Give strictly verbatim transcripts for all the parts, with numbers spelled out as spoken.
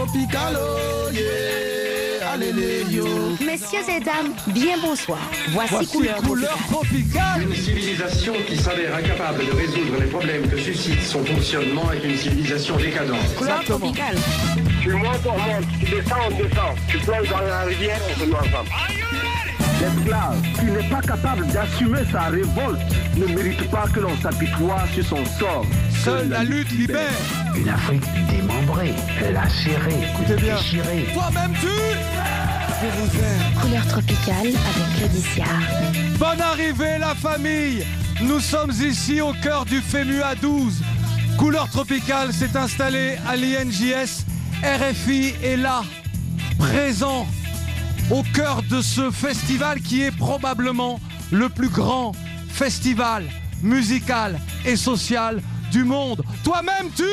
tropical, oh yeah, allez yo. Messieurs et dames, bien bonsoir. Voici, Voici Couleur, Couleur Tropicale. Une civilisation qui s'avère incapable de résoudre les problèmes que suscite son fonctionnement est une civilisation décadente. Couleur Tropicale. Tu montes, on monte, tu descends, on descend. Tu plonges dans la rivière, on se met ensemble. L'esclave qui n'est pas capable d'assumer sa révolte ne mérite pas que l'on s'apitoie sur son sort. Seule la lutte libère. Une Afrique démembrée, lacérée, Écoutez bien. déchirée. Toi-même tu. Je vous aime. Couleur Tropicale avec Claudicia. Bonne arrivée la famille. Nous sommes ici au cœur du FEMUA douze. Couleur Tropicale s'est installé à l'I N J S. R F I est là, présent, au cœur de ce festival qui est probablement le plus grand festival musical et social du monde. Toi-même tu...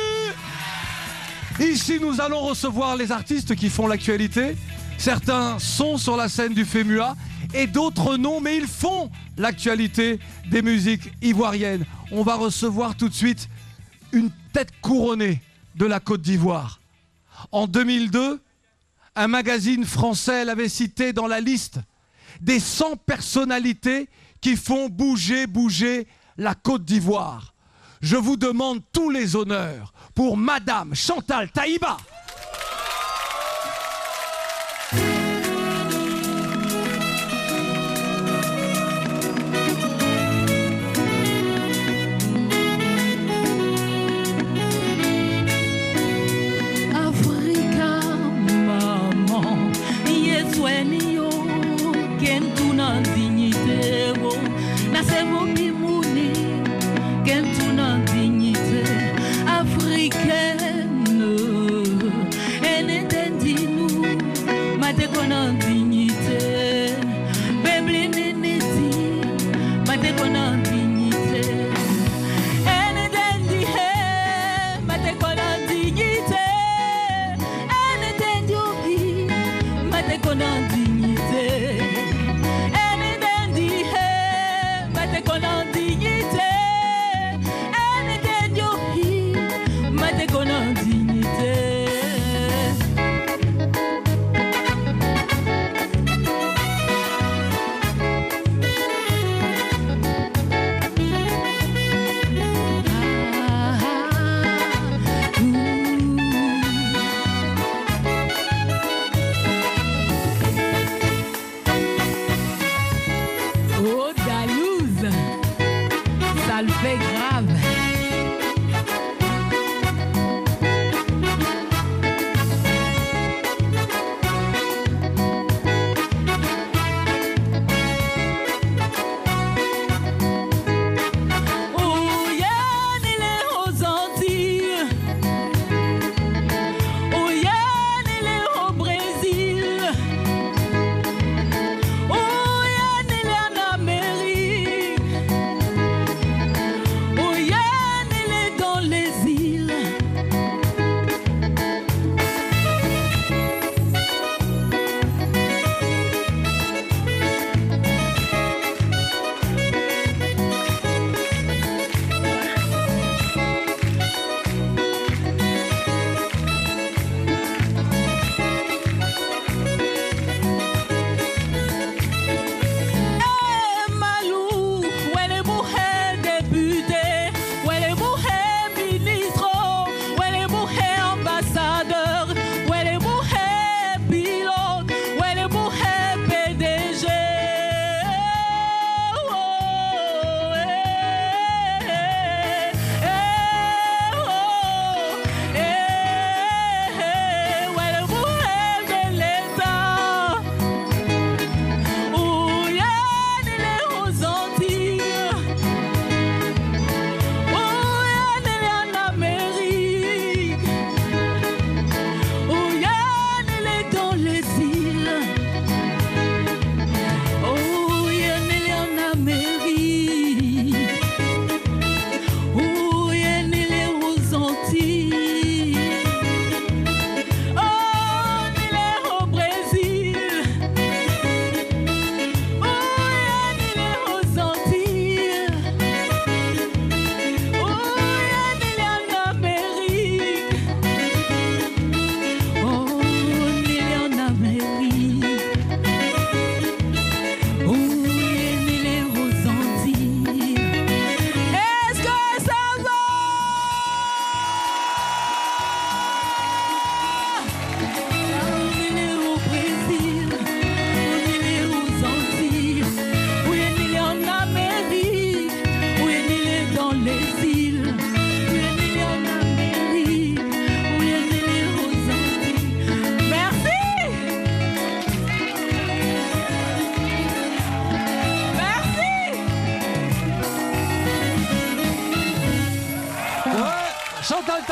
Ici nous allons recevoir les artistes qui font l'actualité. Certains sont sur la scène du FEMUA et d'autres non, mais ils font l'actualité des musiques ivoiriennes. On va recevoir tout de suite une tête couronnée de la Côte d'Ivoire. En deux mille deux, un magazine français l'avait cité dans la liste des cent personnalités qui font bouger, bouger la Côte d'Ivoire. Je vous demande tous les honneurs pour Madame Chantal Taïba. Africaine,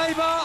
Taïba.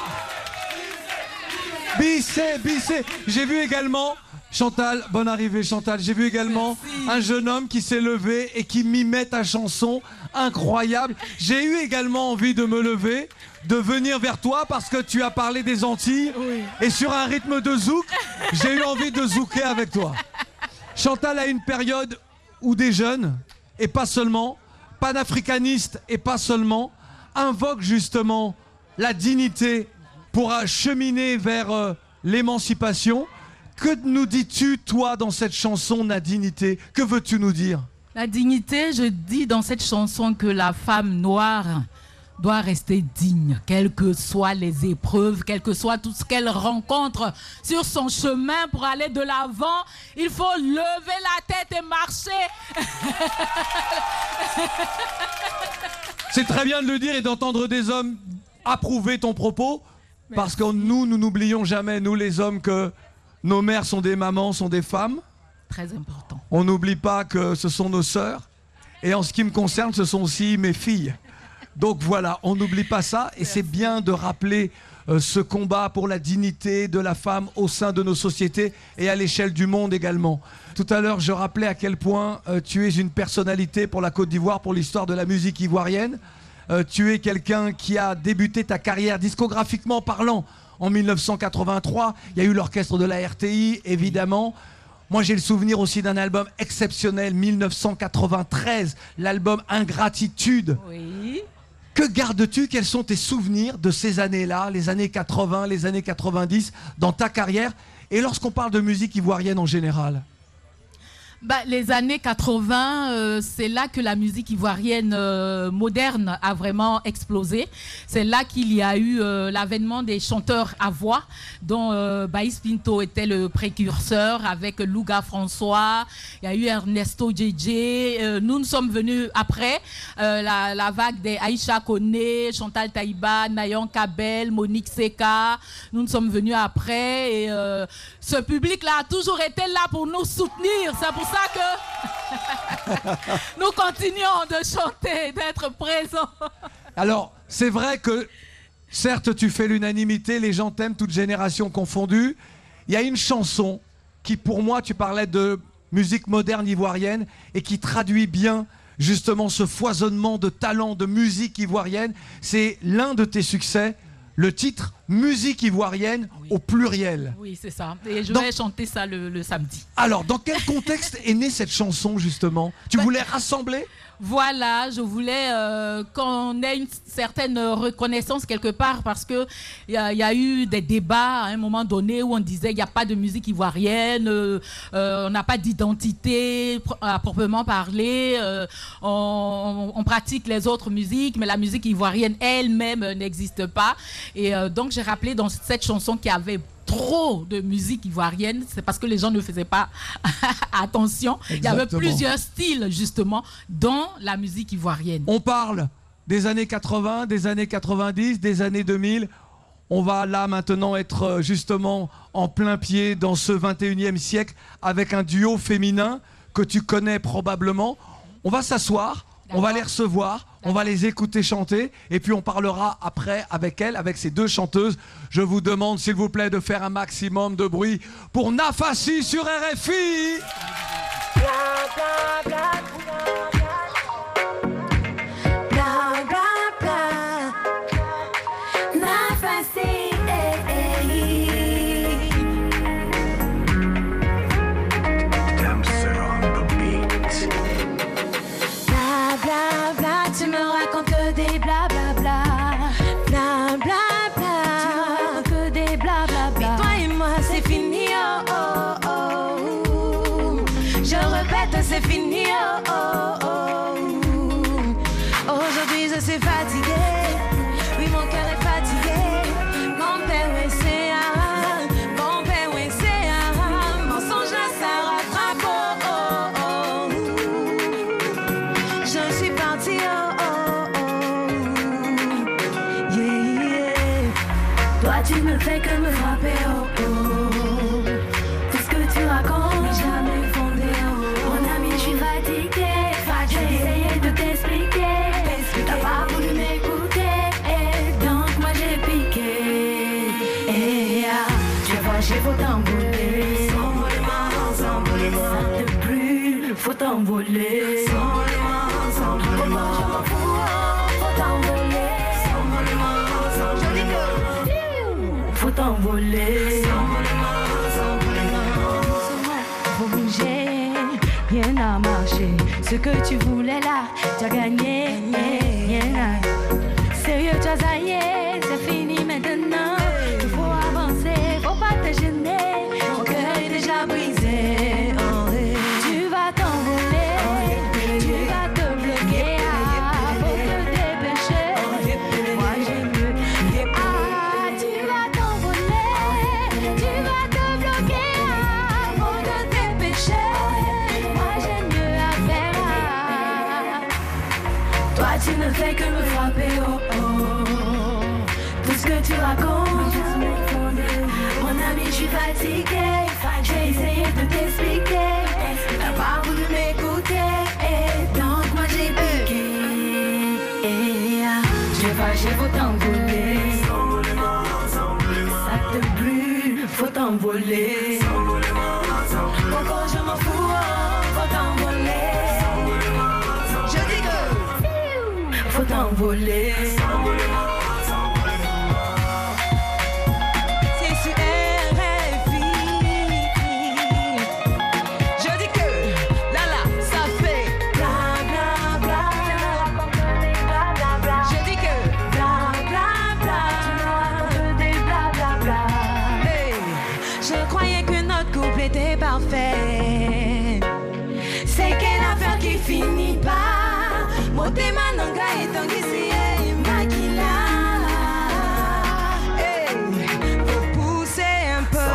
Bissé, Bissé. J'ai vu également, Chantal, bonne arrivée Chantal, j'ai vu également Merci. un jeune homme qui s'est levé et qui mimait ta chanson, incroyable. J'ai eu également envie de me lever, de venir vers toi parce que tu as parlé des Antilles oui. et sur un rythme de zouk, j'ai eu envie de zouker avec toi. Chantal a une période où des jeunes, et pas seulement, panafricanistes et pas seulement, invoquent justement la dignité pour cheminer vers euh, l'émancipation. Que nous dis-tu, toi, dans cette chanson, la dignité? Que veux-tu nous dire? La dignité, je dis dans cette chanson que la femme noire doit rester digne, quelles que soient les épreuves, quel que soit tout ce qu'elle rencontre sur son chemin pour aller de l'avant. Il faut lever la tête et marcher. C'est très bien de le dire et d'entendre des hommes approuver ton propos. Merci. Parce que nous, nous n'oublions jamais, nous les hommes, que nos mères sont des mamans, sont des femmes. Très important. On n'oublie pas que ce sont nos sœurs. Et en ce qui me concerne, ce sont aussi mes filles. Donc voilà, on n'oublie pas ça. Et c'est bien de rappeler euh, ce combat pour la dignité de la femme au sein de nos sociétés et à l'échelle du monde également. Tout à l'heure, je rappelais à quel point euh, tu es une personnalité pour la Côte d'Ivoire, pour l'histoire de la musique ivoirienne. Euh, tu es quelqu'un qui a débuté ta carrière discographiquement parlant en mille neuf cent quatre-vingt-trois. Il y a eu l'orchestre de la R T I, évidemment. Moi, j'ai le souvenir aussi d'un album exceptionnel, mille neuf cent quatre-vingt-treize, l'album Ingratitude. Oui. Que gardes-tu? Quels sont tes souvenirs de ces années-là, les années quatre-vingts, les années quatre-vingt-dix, dans ta carrière? Et lorsqu'on parle de musique ivoirienne en général? Bah, les années quatre-vingts, euh, c'est là que la musique ivoirienne euh, moderne a vraiment explosé. C'est là qu'il y a eu euh, l'avènement des chanteurs à voix, dont euh, Baïs Pinto était le précurseur avec Louga François. Il y a eu Ernesto Djedje. Euh, nous nous sommes venus après euh, la, la vague des Aïcha Koné, Chantal Taïba, Nayon Kabel, Monique Seka. Nous nous sommes venus après et euh, ce public-là a toujours été là pour nous soutenir. C'est pour ça que nous continuons de chanter, d'être présents. Alors, c'est vrai que, certes, tu fais l'unanimité, les gens t'aiment, toutes générations confondues. Il y a une chanson qui, pour moi, tu parlais de musique moderne ivoirienne et qui traduit bien, justement, ce foisonnement de talents, de musique ivoirienne. C'est l'un de tes succès, le titre « Musique ivoirienne » oui. au pluriel. Oui, c'est ça. Et je dans... vais chanter ça le, le samedi. Alors, dans quel contexte est née cette chanson, justement? Tu bah, voulais rassembler? Voilà, je voulais euh, qu'on ait une certaine reconnaissance quelque part parce qu'il y, y a eu des débats à un moment donné où on disait qu'il n'y a pas de musique ivoirienne, euh, euh, on n'a pas d'identité à proprement parler, euh, on, on pratique les autres musiques, mais la musique ivoirienne elle-même n'existe pas. Et euh, donc j'ai rappelé dans cette chanson qu'il y avait trop de musique ivoirienne, c'est parce que les gens ne faisaient pas attention. Exactement. Il y avait plusieurs styles justement dans la musique ivoirienne. On parle des années quatre-vingts, des années quatre-vingt-dix, des années deux mille. On va là maintenant être justement en plein pied dans ce vingt et unième siècle avec un duo féminin que tu connais probablement. On va s'asseoir, on va les recevoir, on va les écouter chanter et puis on parlera après avec elles, avec ces deux chanteuses. Je vous demande s'il vous plaît de faire un maximum de bruit pour Nafassi sur R F I. Tu me racontes des blablabla, blablabla. Tu me racontes que des blablabla. Mais toi et moi c'est fini, oh oh oh. Je répète c'est fini, oh oh oh. Aujourd'hui je suis fatiguée, oui mon cœur est fatigué. Mon père oui c'est un, mon père oui c'est un. Mensonge là ça rattrape, oh oh oh. Je suis partie, oh. Tu ne fais que me frapper, oh oh. Tout ce que tu racontes n'est jamais fondé, oh. Mon ami, je suis fatiguée, fatiguée. J'ai essayé de t'expliquer, t'as pas voulu m'écouter, et donc moi j'ai piqué. fâché, faut t'envoler. S'envolement, s'envolement. Ça te brûle, faut t'envoler. S'envolement, s'envolement. Je m'en fous, faut t'envoler. S'envolement, s'envolement. Je dis que faut t'envoler. S'envolement, s'envolement. Faut bouger, rien n'a marché. Ce que tu voulais là, tu as gagné. Rien n'a. Sérieux, tu as zaillé, c'est fini maintenant. Il faut avancer, faut pas te gêner. Mon cœur est déjà brisé. Oh, hey. Tu vas t'envoler, oh, tu vas te bloquer. Ah, faut te dépêcher. Moi j'ai mieux. Ah, tu vas t'envoler, tu vas te bloquer. Ah, faut te dépêcher. Moi j'ai mieux à faire. Ah. Toi tu ne fais que me frapper. Oh, oh. Tout ce que tu racontes. Mon ami, je suis fatiguée. J'ai essayé de t'expliquer. T'as pas voulu m'écouter. Donc moi j'ai piqué. J'ai fâché, faut t'envoler. Ça te brûle, faut t'envoler. Pourquoi je m'en fous, faut t'envoler. Je dis que faut t'envoler. Parfait. C'est quelle affaire qui finit pas. Motema nanga et tangisi et makila. Hey, faut pousser un peu.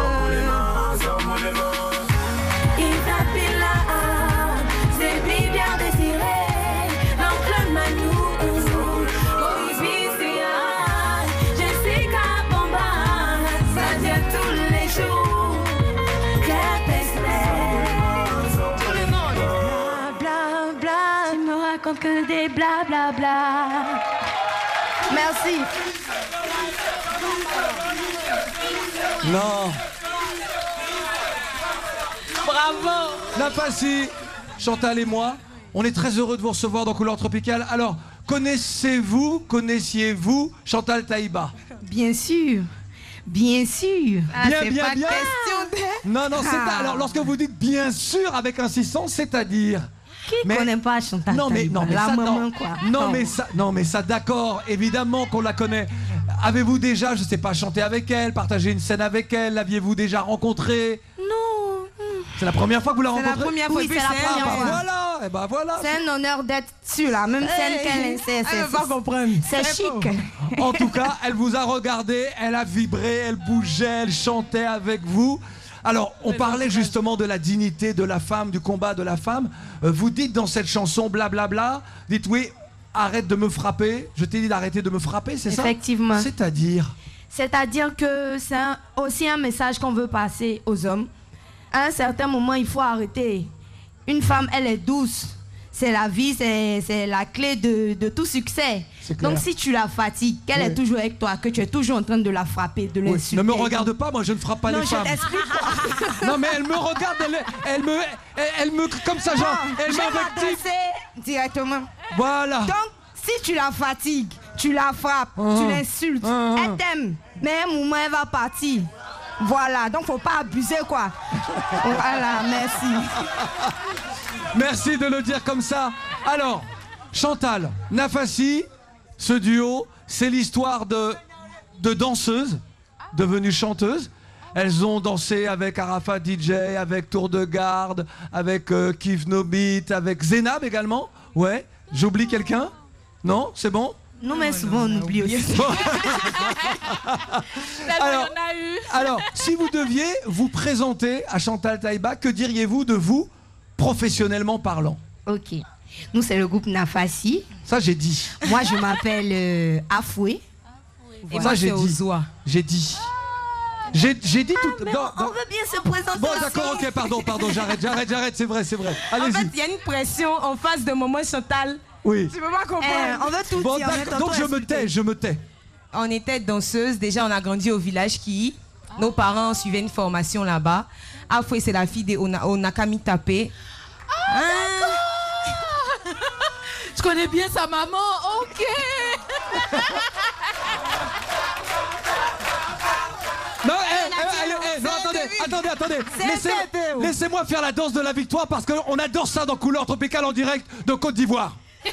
Il t'appelle là, c'est bien désiré. L'oncle Manou, Oribisia, Jessica Bomba, ça vient tous les jours. Que des blablabla. Bla bla. Merci. Non. Bravo. Nafassi, Chantal et moi, on est très heureux de vous recevoir dans Couleur Tropicale. Alors, connaissez-vous, connaissiez-vous Chantal Taïba? Bien sûr. Bien sûr. Ah, bien, bien, pas bien. Question de... Non, non, c'est ah. alors lorsque vous dites bien sûr avec insistance, c'est-à-dire. Qui mais... connaît pas Chantal non, mais, Taïba? non, mais la ça, maman, non. quoi. Non, non, mais ça, non, mais ça, d'accord, évidemment qu'on la connaît. Avez-vous déjà, je sais pas, chanté avec elle, partagé une scène avec elle? L'aviez-vous déjà rencontrée? Non. C'est la première fois que vous la C'est rencontrez? la première fois. Oui, c'est la première ah, bah, fois. voilà, et bah voilà. C'est un honneur d'être sur la même scène hey, qu'elle. C'est, elle va comprendre. C'est chic. En tout cas, elle vous a regardé, elle a vibré, elle bougeait, elle chantait avec vous. Alors, on parlait justement de la dignité de la femme, du combat de la femme. Euh, vous dites dans cette chanson, blablabla, dites oui, arrête de me frapper. Je t'ai dit d'arrêter de me frapper, c'est ça? Effectivement. C'est-à-dire? C'est-à-dire que c'est un, aussi un message qu'on veut passer aux hommes. À un certain moment, il faut arrêter. Une femme, elle est douce. C'est la vie, c'est, c'est la clé de, de tout succès. Donc si tu la fatigues, qu'elle oui. est toujours avec toi, que tu es toujours en train de la frapper, de oui. l'insulter. Ne me regarde pas, moi je ne frappe pas non, les je femmes. T'explique. Non mais elle me regarde, elle, elle me, elle, elle me comme ça genre, non, elle m'invective directement. Voilà. Donc si tu la fatigues, tu la frappes, uh-huh. tu l'insultes, uh-huh. elle t'aime, mais à un moment elle va partir. Voilà, donc faut pas abuser quoi. Voilà, merci. Merci de le dire comme ça. Alors, Chantal, Nafassi, ce duo, c'est l'histoire de, de danseuses devenues chanteuses. Elles ont dansé avec Arafat D J, avec Tour de Garde, avec euh, Kif No Beat, avec Zénab également. Ouais, j'oublie quelqu'un? Non, c'est bon? Non, mais souvent on oublie aussi. alors, alors, si vous deviez vous présenter à Chantal Taïba, que diriez-vous de vous, professionnellement parlant? Ok. Nous, c'est le groupe Nafassi. Ça, j'ai dit. Moi, je m'appelle euh, Afoué. Et ça, moi, j'ai dit. J'ai dit. J'ai, j'ai dit ah, tout. Mais non, on, non. on veut bien se présenter. Bon, aussi. d'accord, ok, pardon, pardon, j'arrête, j'arrête, j'arrête, c'est vrai, c'est vrai. Allez-y. En fait, il y a une pression en face de Maman Chantal. Oui. Tu peux pas comprendre. Eh, on veut tout bon, dire. Donc, je me tais, je me tais. On était danseuse. Déjà, on a grandi au village qui. Nos parents suivaient une formation là-bas. Afoué, c'est la fille de Ona- Onakami Tapé. Ah, d'accord. Je connais bien sa maman, ok. Non, eh, eh, eh, eh, non, attendez, attendez, attendez. Laissez, laissez-moi faire la danse de la victoire parce qu'on adore ça dans Couleur Tropicale en direct de Côte d'Ivoire.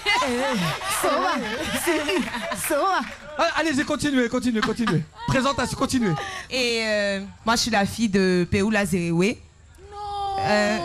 Ah, allez-y, continuez, continuez, continuez. Présentation, continuez. Et euh, moi, je suis la fille de Péoula Zéréoué. Non. Euh...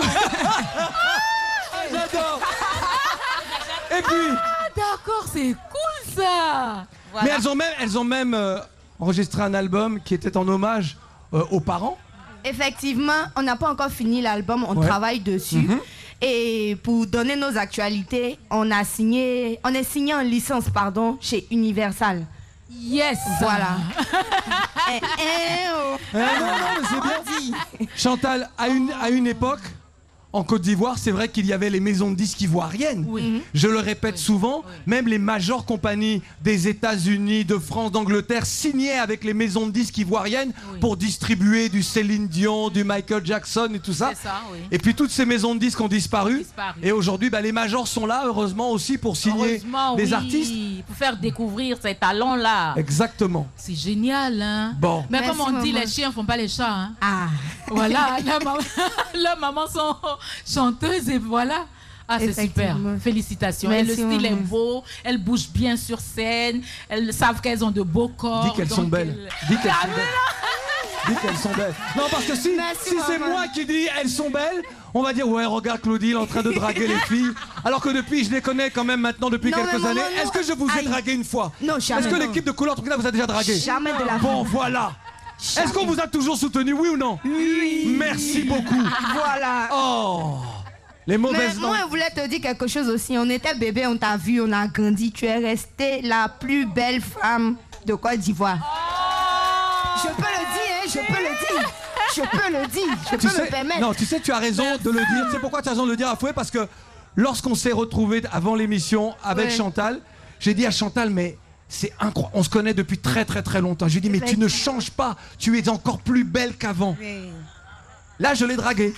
J'adore. Et puis. Ah, d'accord, c'est cool ça. Voilà. Mais elles ont même, elles ont même euh, enregistré un album qui était en hommage euh, aux parents. Effectivement, on n'a pas encore fini l'album, on ouais. travaille dessus. Mm-hmm. Et pour donner nos actualités, on a signé, on est signé en licence, pardon, chez Universal. Yes. Voilà. eh, eh, oh. eh, non, non, mais c'est bien. Chantal, à une, à une époque, en Côte d'Ivoire, c'est vrai qu'il y avait les maisons de disques ivoiriennes. Oui. Je le répète oui. souvent, oui. même les majeures compagnies des États-Unis, de France, d'Angleterre signaient avec les maisons de disques ivoiriennes oui. pour distribuer du Céline Dion, du Michael Jackson et tout ça. ça oui. Et puis toutes ces maisons de disques ont disparu. disparu. Et aujourd'hui, bah, les majors sont là, heureusement aussi, pour signer heureusement, des oui. artistes. Pour faire découvrir ces talents-là. Exactement. C'est génial, hein. Bon. Mais Merci, comme on dit, maman. les chiens font pas les chats, hein. Ah. Voilà, leurs maman, leur maman sont chanteuses et voilà. Ah, c'est super. Félicitations. Merci, et le style maman. est beau, elles bougent bien sur scène, elles savent qu'elles ont de beaux corps. Dis qu'elles sont belles. Elles... Dis qu'elles sont belles. Dis qu'elles sont belles. Non, parce que si, si c'est moi qui dis elles sont belles, on va dire ouais, regarde Claudie, elle est en train de draguer les filles. Alors que depuis, je les connais quand même maintenant depuis non, quelques maman, années. non, Est-ce que je vous ai aïe. dragué une fois? Non, jamais. Est-ce que l'équipe de Couleur Tropicale vous a déjà dragué? Jamais de la Bon, voilà. Est-ce qu'on vous a toujours soutenu, oui ou non? Oui. Merci beaucoup. Voilà. Oh, les mauvaises Mais moi, je voulais te dire quelque chose aussi. On était bébé, on t'a vu, on a grandi. Tu es restée la plus belle femme de Côte d'Ivoire. Oh. Je peux le dire, hein, je peux le dire. Je peux le dire, je tu peux sais, me permettre. Non, tu sais, tu as raison de le dire. Tu sais pourquoi tu as raison de le dire à Fouet? Parce que lorsqu'on s'est retrouvés avant l'émission avec ouais. Chantal, j'ai dit à Chantal, mais c'est incroyable. On se connaît depuis très très très longtemps. Je lui ai dit, mais tu ne changes pas. Tu es encore plus belle qu'avant. Oui. Là, je l'ai draguée.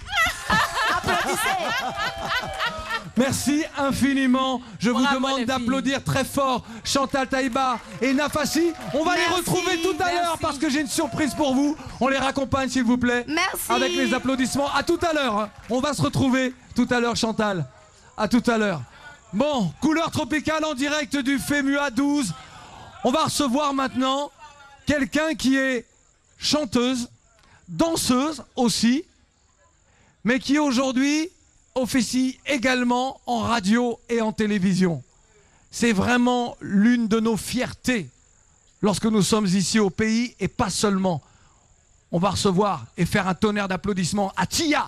Merci infiniment. Je Bravo vous demande d'applaudir très fort Chantal Taïba et Nafassi. On va Merci. les retrouver tout à l'heure parce que j'ai une surprise pour vous. On les raccompagne s'il vous plaît. Merci. Avec les applaudissements. À tout à l'heure. On va se retrouver tout à l'heure, Chantal. À tout à l'heure. Bon, Couleur Tropicale en direct du FEMUA douze. On va recevoir maintenant quelqu'un qui est chanteuse, danseuse aussi, mais qui aujourd'hui officie également en radio et en télévision. C'est vraiment l'une de nos fiertés lorsque nous sommes ici au pays et pas seulement. On va recevoir et faire un tonnerre d'applaudissements à Tia.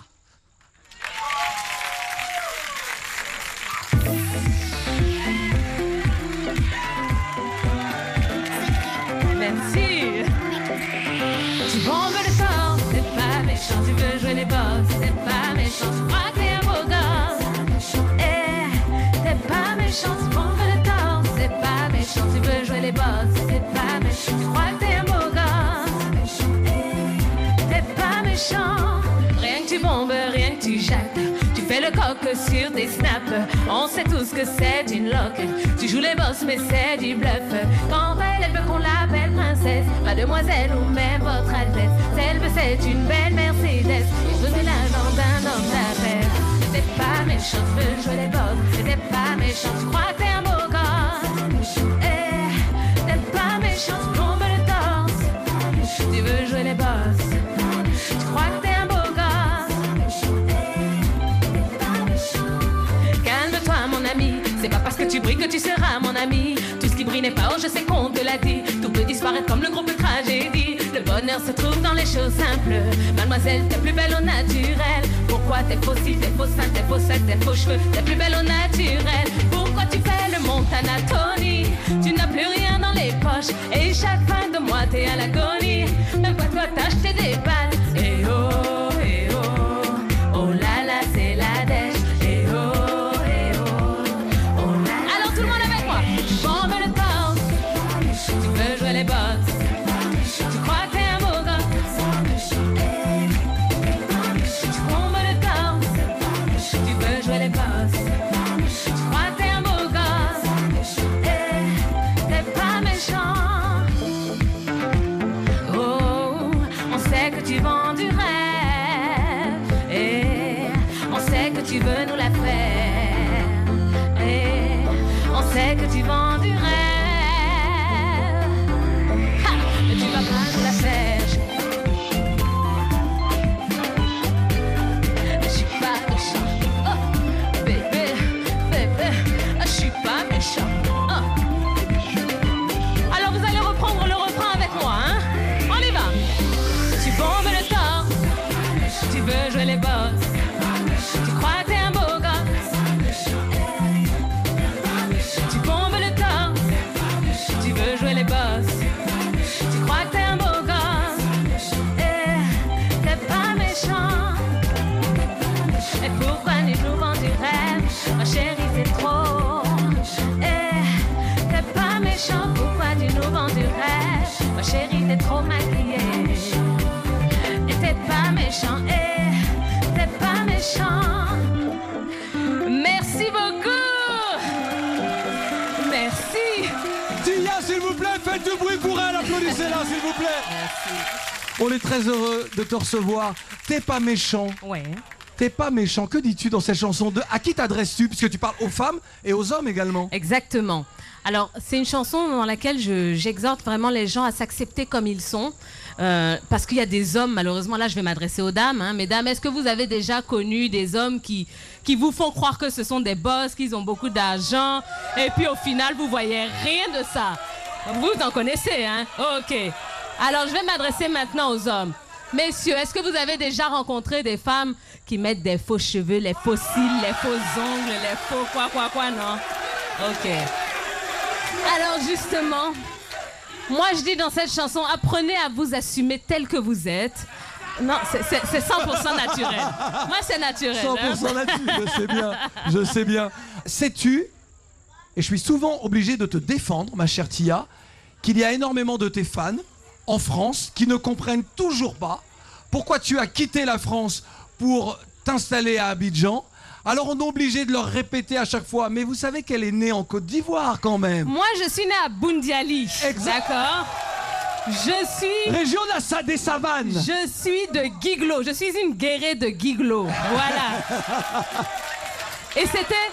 Merci. Tu bombes le corps, c'est pas méchant. Tu veux jouer les boss, c'est pas méchant. Tu crois que t'es un beau gosse, eh, t'es pas méchant. Tu bombes le corps, c'est pas méchant. Tu veux jouer les boss, c'est pas méchant. Tu crois que t'es un beau gosse, eh, t'es pas méchant. Rien que tu bombes, rien que tu jattes. Tu fais le coq sur tes snaps. On sait tous que c'est une loque. Tu joues les boss mais c'est du bluff. Quand elle, elle veut qu'on l'appelle princesse, mademoiselle ou même votre altesse. Elle veut c'est une belle Mercedes. Et donner l'argent d'un homme d'affaires. T'es pas méchant, tu veux jouer les boss. T'es pas méchant, tu crois que t'es un beau gosse. Eh, t'es pas méchant, tu bombes le torse. Tu veux jouer les boss. Tu crois que t'es un beau c'est pas parce que tu brilles que tu seras mon ami. Tout ce qui brille n'est pas or, je sais qu'on te l'a dit. Tout peut disparaître comme le groupe tragédie. Le bonheur se trouve dans les choses simples. Mademoiselle, t'es plus belle au naturel. Pourquoi t'es faux si t'es faux sein, t'es faux sexe, t'es faux cheveux. T'es plus belle au naturel. Pourquoi tu fais le Montana Tony? Tu n'as plus rien dans les poches. Et chaque fin de mois t'es à l'agonie. Même pas toi t'as acheté des balles. Et oh, et oh, oh là là c'est la dèche. Les boss. Tu crois que t'es un beau gosse, tu veux nous la faire. Et on sait que tu vends du rêve. Ha, mais tu vas pas nous la faire. Je suis pas méchant. Oh, bébé, bébé, je suis pas méchant. Oh. Alors vous allez reprendre le refrain avec moi, hein? On y va. Tu bombes le torse. Tu veux jouer les boss. Tu crois que t'es un beau gosse. Tu bombes le torse. Tu veux jouer les boss. Tu crois que t'es un beau gosse. Eh, t'es pas méchant. Et pourquoi nous nous vend du rêve? Ma chérie, c'est trop. Eh, t'es pas méchant. Pourquoi tu nous vends du rêve? Ma chérie, t'es trop maquillée. Et t'es pas méchant. Eh, t'es pas méchant. Merci beaucoup. Merci. Tia, s'il vous plaît, faites du bruit pour elle. Applaudissez-la, s'il vous plaît. On est très heureux de te recevoir. T'es pas méchant. Ouais. T'es pas méchant. Que dis-tu dans cette chanson de... À qui t'adresses-tu? Puisque tu parles aux femmes et aux hommes également. Exactement. Alors, c'est une chanson dans laquelle je- j'exhorte vraiment les gens à s'accepter comme ils sont. Euh, parce qu'il y a des hommes, malheureusement, là je vais m'adresser aux dames. Hein. Mesdames, est-ce que vous avez déjà connu des hommes qui, qui vous font croire que ce sont des boss, qu'ils ont beaucoup d'argent, et puis au final, vous voyez rien de ça? Vous en connaissez, hein? Ok. Alors, je vais m'adresser maintenant aux hommes. Messieurs, est-ce que vous avez déjà rencontré des femmes qui mettent des faux cheveux, les faux cils, les faux ongles, les faux quoi, quoi, quoi, non? Ok. Alors, justement... Moi, je dis dans cette chanson, apprenez à vous assumer tel que vous êtes. Non, c'est- c'est c'est cent pour cent naturel. Moi, c'est naturel. cent pour cent hein. là-dessus, je sais bien, je sais bien. Sais-tu, et je suis souvent obligé de te défendre, ma chère Tia, qu'il y a énormément de tes fans en France qui ne comprennent toujours pas pourquoi tu as quitté la France pour t'installer à Abidjan. Alors on est obligé de leur répéter à chaque fois, mais vous savez qu'elle est née en Côte d'Ivoire quand même. Moi, je suis née à Boundiali. Exact. D'accord. Je suis... Région de la Sa- des savanes. Je suis de Guiglo. Je suis une guérée de Guiglo. Voilà. Et c'était...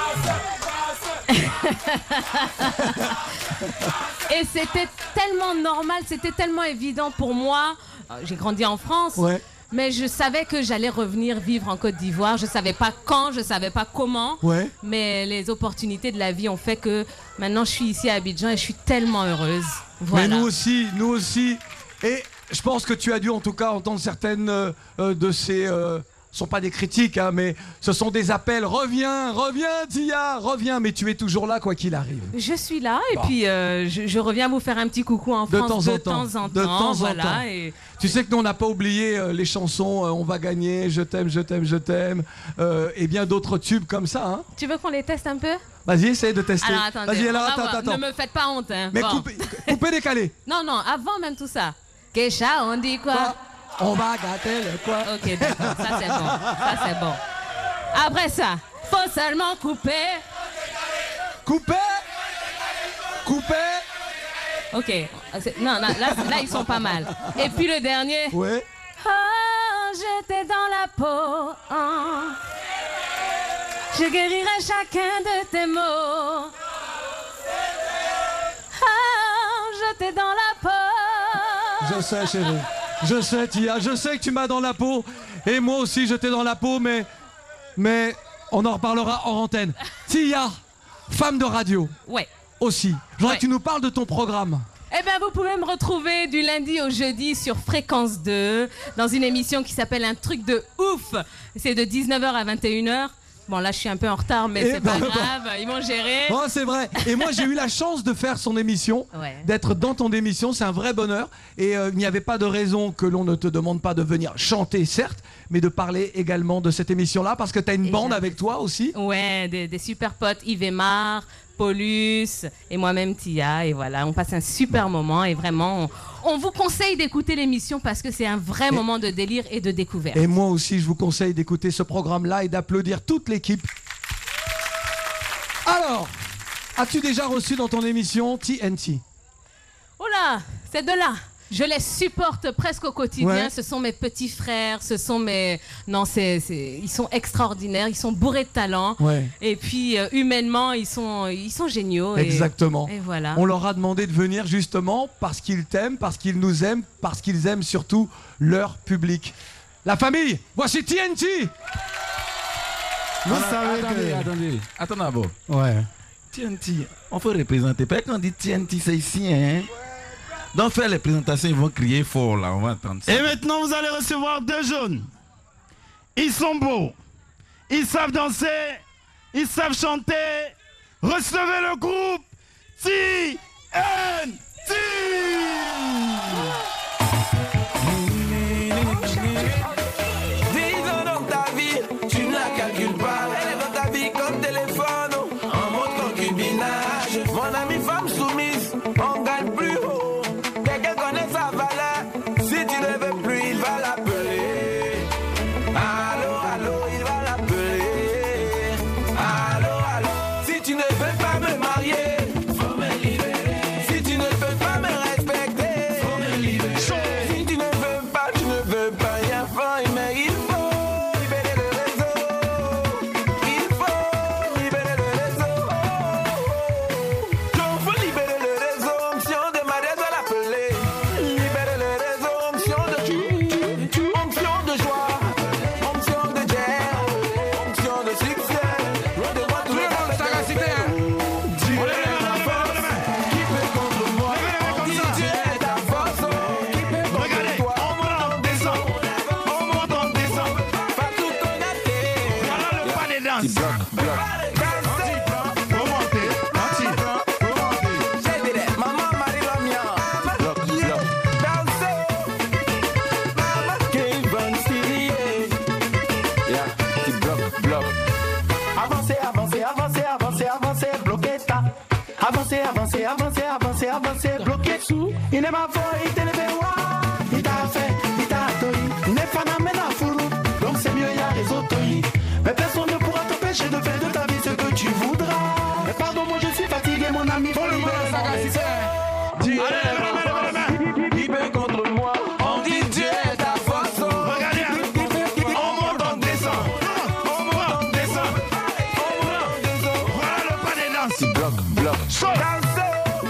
Et c'était tellement normal, c'était tellement évident pour moi. Euh, J'ai grandi en France, Ouais. mais je savais que j'allais revenir vivre en Côte d'Ivoire. Je savais pas quand, je savais pas comment. Ouais. Mais les opportunités de la vie ont fait que maintenant je suis ici à Abidjan et je suis tellement heureuse. Voilà. Mais nous aussi, nous aussi. Et je pense que tu as dû en tout cas entendre certaines euh, euh, de ces... Euh, ce ne sont pas des critiques, hein, mais ce sont des appels. Reviens, reviens, Tia, reviens. Mais tu es toujours là, quoi qu'il arrive. Je suis là et Bon. puis euh, je, je reviens vous faire un petit coucou en De France temps en de temps. temps en De temps. temps en voilà, temps. et- Tu sais que nous, on n'a pas oublié euh, les chansons euh, On va gagner, Je t'aime, je t'aime, je t'aime, euh, et bien d'autres tubes comme ça. Hein. Tu veux qu'on les teste un peu? Vas-y, essaye de tester. Alors attendez, Vas-y, on alors va attends, voir. attends. Ne me faites pas honte. Hein. Mais Bon. coupez, coupez, décalé. Non, non, avant même tout ça. Kesha, on dit quoi? Quoi? On va gâter le quoi? Ok, d'accord, ça c'est bon. Ça c'est bon. Après ça, faut seulement couper. Coupez, coupez. Ok, c'est- non, non, là, là ils sont pas mal. Et puis le dernier. Ouais. Oh, j'étais dans la peau. Oh. Je guérirai chacun de tes mots. Oh, j'étais dans la peau. Je sais, chérie. Je sais, Tia. Je sais que tu m'as dans la peau. Et moi aussi, j'étais dans la peau, mais... Mais on en reparlera hors antenne. Tia, femme de radio. Ouais. Aussi. Je voudrais Ouais. que tu nous parles de ton programme. Eh bien, vous pouvez me retrouver du lundi au jeudi sur Fréquence deux dans une émission qui s'appelle Un truc de ouf. C'est de dix-neuf heures à vingt et une heures. Bon, là, je suis un peu en retard, mais Eh c'est ben, pas ben. grave. Ils vont gérer. Oh, c'est vrai. Et moi, j'ai eu la chance de faire son émission, Ouais. d'être dans ton émission. C'est un vrai bonheur. Et euh, il n'y avait pas de raison que l'on ne te demande pas de venir chanter, certes, mais de parler également de cette émission-là, parce que tu as une Et bande j'aime. avec toi aussi. Ouais, des, des super potes, Yves Aymar, Paulus et moi-même Tia. Et voilà, on passe un super moment et vraiment, on, on vous conseille d'écouter l'émission parce que c'est un vrai moment de délire et de découverte. Et moi aussi, je vous conseille d'écouter ce programme-là et d'applaudir toute l'équipe. Alors, as-tu déjà reçu dans ton émission T N T? Oh là, c'est de là. Je les supporte presque au quotidien. Ouais. Ce sont mes petits frères. Ce sont mes... Non, c'est, c'est... ils sont extraordinaires. Ils sont bourrés de talent. Ouais. Et puis, euh, humainement, ils sont, ils sont géniaux. Et- Exactement. Et, voilà. On leur a demandé de venir justement parce qu'ils t'aiment, parce qu'ils nous aiment, parce qu'ils aiment surtout leur public. La famille, voici T N T. Vous savez attendez, que... attendez, attendez d'abord. Ouais. T N T, on peut représenter. Parce qu'on dit T N T, c'est ici, hein. Donc faire les présentations, ils vont crier fort là, on va entendre ça. Et maintenant, vous allez recevoir deux jeunes. Ils sont beaux. Ils savent danser. Ils savent chanter. Recevez le groupe T N T. dix ans dans ta vie, tu ne la calcules pas. Elle est dans ta vie comme téléphone, en mode concubinage. Mon ami femme soumise, on gagne plus haut. Quelqu'un connaît sa valeur, si tu ne veux plus, il va l'appeler. Allô, allô, il va l'appeler. Allô, allô, si tu ne veux pas me marier, faut me libérer. Si tu ne veux pas me respecter, faut me libérer. Si tu ne veux pas, tu ne veux pas rien faire, mais il faut libérer le réseau. Il faut libérer le réseau. Donc faut libérer le réseau, onction de mariage à l'appeler. Libérer le réseau, onction de onction de joie, onction de guerre, onction de succès. Loin de moi tous les gens sagacité. Dieu est ta force, qui peut contre moi? Dieu est ta force, qui peut contre toi? On monte, on descend, on monte, on descend. Pas tout connecté. Voilà le pas des danses. Maman Marie Lamia. Danser. Maman Kevin Syrie. Yeah, petit bloc, bloc. Avancez, avancez, avancez, avancez, avancez, bloquez ta. Avancez, avancez, avancez, avancez, avancez, bloquez sous. Il n'est pas fort, il te levé, il t'a fait, il t'a tori. Il n'est pas dans la fourou. Donc c'est mieux, il y a réseau toi. Mais personne ne pourra t'empêcher de faire de ta vie ce que tu voudras. Mais pardon, moi je suis fatigué, mon ami. Faut libérer mon réseau. Dieu est libère contre moi. On dit Dieu est ta force. Regardez, on monte, on descend. On monte, on descend. On monte, on descend. Voilà le pas des danses. Bloc, bloc. Chaud. Danser.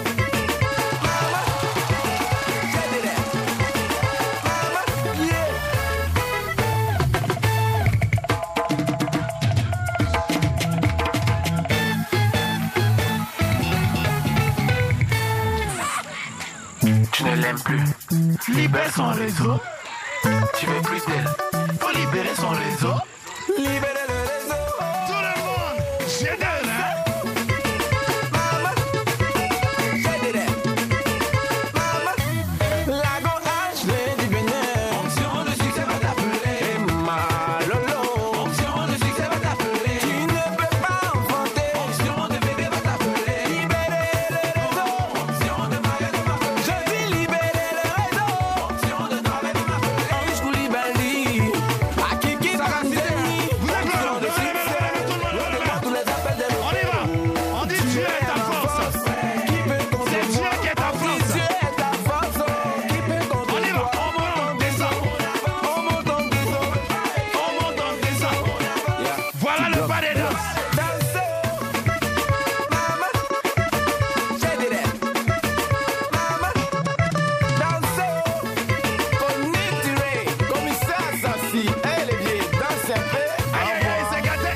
Tu ne l'aimes plus. Libère son réseau. Tu veux plus d'elle. Faut libérer son réseau. Libérer le réseau. Tout le monde. J'ai d'elle, hein. Maman, j'ai des Maman, la gorge, les du Bénin. Onction de succès va t'appeler. Malolo. Onction de succès va t'appeler. Tu ne peux pas enfanter. Onction de bébé va t'appeler. Libérer le réseau. Onction de mariage va m'appeler. Je dis libérer le réseau. Onction de travail va m'appeler. Ange Koulibaly. À Kiki Saraceni. Onction de succès. Tous les appels de On y va. On dit Dieu est ta force. C'est Dieu qui est ta force. Dieu est ta force. Qui peut contre On y va. On monte, on descend. On monte, on descend. On monte, on descend. Voilà le pas des danses. Danser. Maman, j'ai des rêves. Maman, danser. Connecter. Commissaire Sassi. Hey les vieux, danse un peu. Aïe, aïe, aïe, c'est gâté.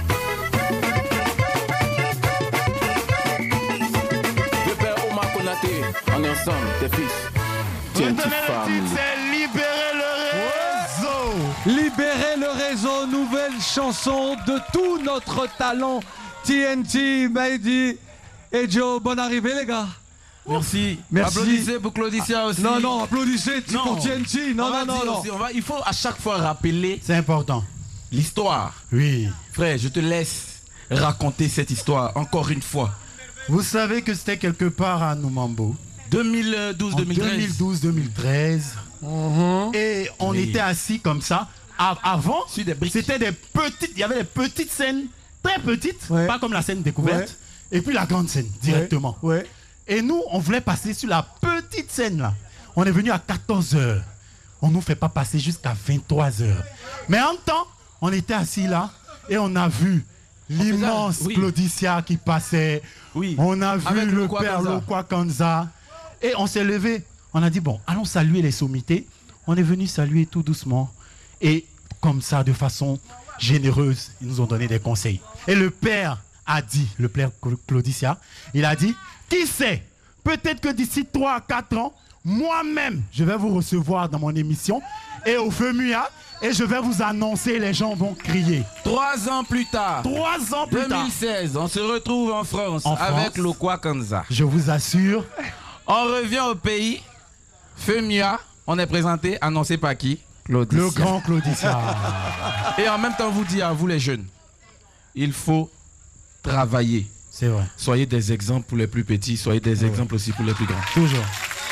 Le père Omar Konaté, on est ensemble, tes fils. Tiens, Retenez petite le femme. titre, c'est Libérer le réseau. Libérer le réseau, nouvelle chanson de tout notre talent. T N T, Maïdi et Joe, bonne arrivée les gars. Merci. Merci. Applaudissez pour Claudicia aussi. Non, non, applaudissez pour T N T. Non, On va non, non, dire non. aussi, on va- il faut à chaque fois rappeler C'est important. l'histoire. Oui. Frère, je te laisse raconter cette histoire encore une fois. Vous savez que c'était quelque part à Noumambo. deux mille douze deux mille treize. deux mille douze deux mille treize. Et on Oui. était assis comme ça. A- Avant, c'était des petites, il y avait des petites scènes, très petites, pas comme la scène découverte, et puis la grande scène directement. Et nous, on voulait passer sur la petite scène là. On est venu à quatorze heures. On ne nous fait pas passer jusqu'à vingt-trois heures. Mais en même temps, on était assis là et on a vu l'immense oui. Claudicia qui passait. Oui. On a vu Avec le père Lokwa Kanza. Et on s'est levé. On a dit, bon, allons saluer les sommités. On est venu saluer tout doucement. Et comme ça, de façon généreuse, ils nous ont donné des conseils. Et le père a dit, le père Claudicia, il a dit, qui sait, peut-être que d'ici trois à quatre ans, moi-même, je vais vous recevoir dans mon émission et au FEMUA et je vais vous annoncer, les gens vont crier. Trois ans plus tard. Trois ans plus deux mille seize, tard. on se retrouve en France en avec France, Lokwa Kanza. Je vous assure. On revient au pays. FEMUA, on est présenté, annoncé par qui? Claudicia. Le grand Claudicia. Et en même temps, vous dire à vous les jeunes, il faut travailler. C'est vrai. Soyez des exemples pour les plus petits, soyez des ouais. exemples aussi pour les plus grands. Toujours.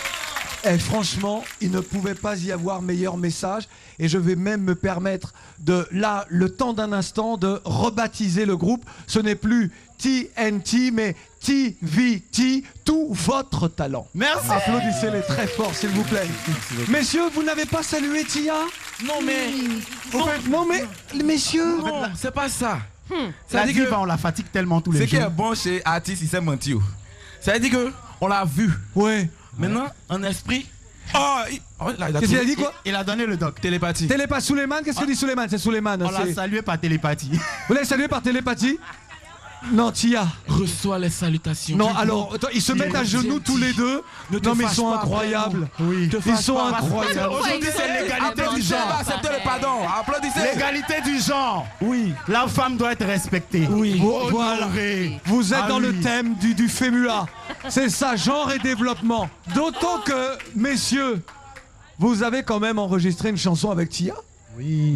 Et franchement, il ne pouvait pas y avoir meilleur message. Et je vais même me permettre de, là, le temps d'un instant, de rebaptiser le groupe. Ce n'est plus T N T, mais T V T, tout votre talent. Merci. Applaudissez-les très fort, s'il vous plaît. Messieurs, vous n'avez pas salué Tia? Non, mais... Non, non mais, messieurs... Non, c'est pas ça. Hmm. Ça dit que on la fatigue tellement tous les jours. Ce qui est bon chez artiste, il sait mentir. Ça veut dire que on l'a vu. Ouais. Maintenant, en esprit. Oh, il... oh là, il a Qu'est-ce qu'il a dit quoi? Il, il a donné le doc. Télépathie. Télépathie. Souleymane, qu'est-ce que dit Souleymane? C'est Souleymane. On l'a salué par télépathie. Vous l'avez salué par télépathie? Non, Tia. Reçois les salutations. Non, alors, attends, ils se mettent à genoux tous les deux. Non, mais ils sont incroyables. Oui. Ils sont incroyables. Aujourd'hui, c'est l'égalité du genre. Acceptez le pardon. Applaudissez. L'égalité du genre. Oui. La femme doit être respectée. Oui. Voilà. Vous êtes ah, dans oui. le thème du, du FEMUA. C'est ça, genre et développement. D'autant que, messieurs, vous avez quand même enregistré une chanson avec Tia. Oui.